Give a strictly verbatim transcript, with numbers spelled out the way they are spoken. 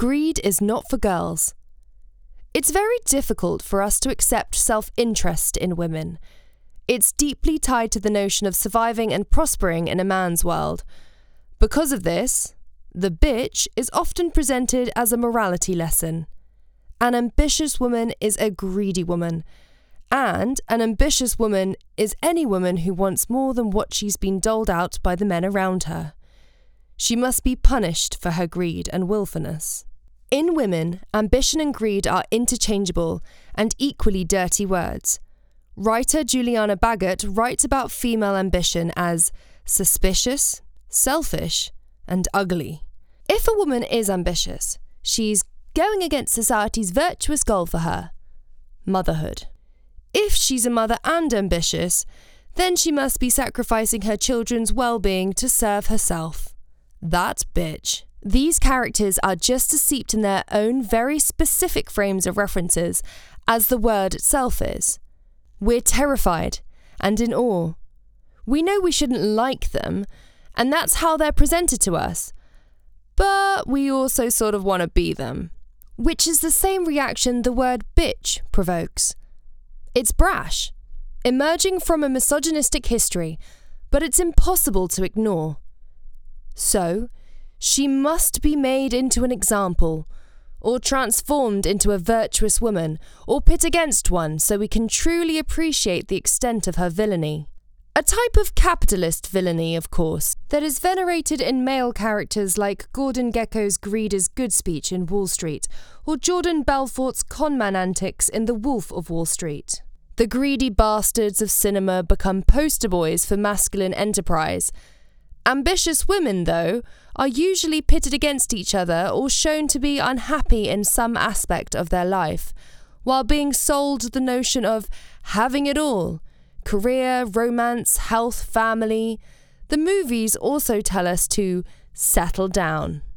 Greed is not for girls. It's very difficult for us to accept self-interest in women. It's deeply tied to the notion of surviving and prospering in a man's world. Because of this, the bitch is often presented as a morality lesson. An ambitious woman is a greedy woman, and an ambitious woman is any woman who wants more than what she's been doled out by the men around her. She must be punished for her greed and willfulness. In women, ambition and greed are interchangeable and equally dirty words. Writer Juliana Baggott writes about female ambition as suspicious, selfish, and ugly. If a woman is ambitious, she's going against society's virtuous goal for her, motherhood. If she's a mother and ambitious, then she must be sacrificing her children's well-being to serve herself. That bitch. These characters are just as steeped in their own very specific frames of references as the word itself is. We're terrified and in awe. We know we shouldn't like them, and that's how they're presented to us. But we also sort of want to be them, which is the same reaction the word bitch provokes. It's brash, emerging from a misogynistic history, but it's impossible to ignore. So, she must be made into an example, or transformed into a virtuous woman, or pit against one so we can truly appreciate the extent of her villainy. A type of capitalist villainy, of course, that is venerated in male characters like Gordon Gekko's greed is good speech in Wall Street, or Jordan Belfort's conman antics in The Wolf of Wall Street. The greedy bastards of cinema become poster boys for masculine enterprise. Ambitious women, though, are usually pitted against each other or shown to be unhappy in some aspect of their life, while being sold the notion of having it all: career, romance, health, family. The movies also tell us to settle down.